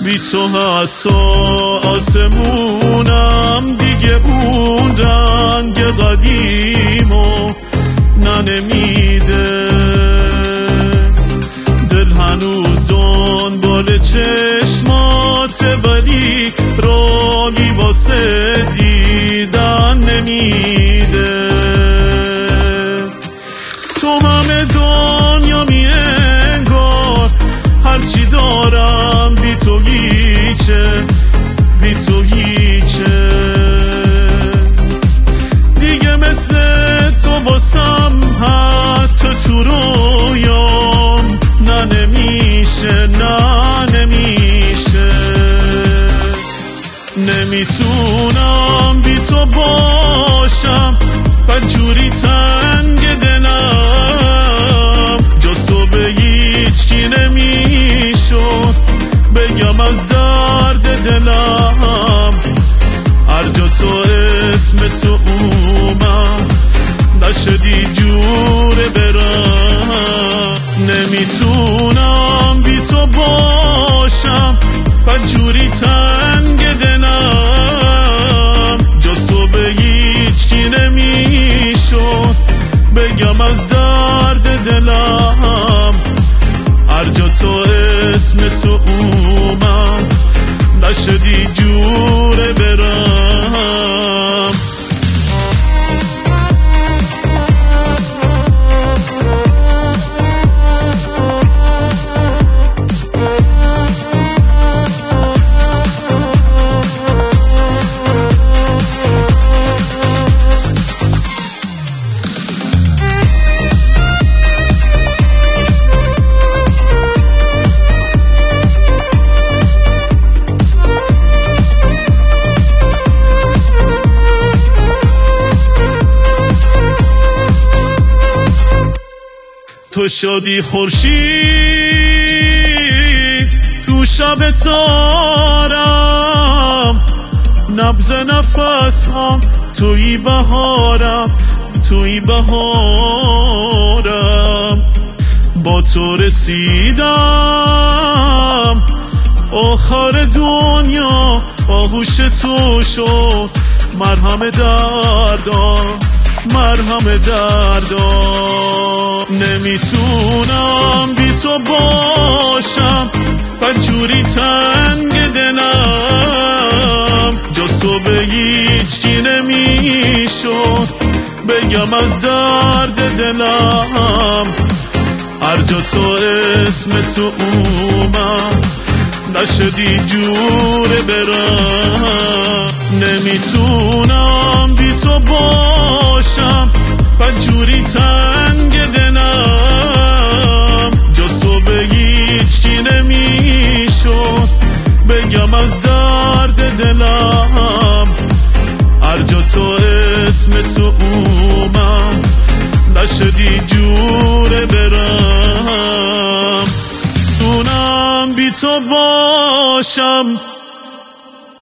بی تو حتی آسمونم دیگه اون رنگ قدیمو ننمیده. دل هنوز دنبال چشماته ولی راهی واسه دیدن نمیده. تو همه دنیا می انگار هرچی دارم بی تو هیچه، بی تو هیچه. دیگه مثل تو باسم حتی تو رویام نه نمیشه، نه نمیشه. نمیتونم بی تو باشم بدجوری تنگ دلم، جز تو به هیچ کی نمیشد بگم از درد دلم. هر جا تو اسم تو اومد نشدی جوره برم. نمیتونم بی تو باشم بدجوری تنگ دلم، جز تو به هیچ کی نمیشد بگم از درد دلم. هر جا تو اسم تو اومد نشدی جوره برم. تو شدی خورشید تو شب تارم، نبض نفس هم توی بهارم، توی بهارم. با تو رسیدم آخر دنیا، آغوش تو شد مرهم دردم، مرهم دردم. نمیتونم بی تو باشم بدجوری تنگ دلم، جز تو به هیچ کی نمیشد بگم از درد دلم. هر جا تو اسم تو اومد نشدی جوره برم. نمیتونم بی تو باشم بدجوری تنگ دلم، جز تو به هیچ کی نمیشد بگم از درد دلم. هر جا تو اسم تو اومد نشدی جوره برم. تونم بی تو باشم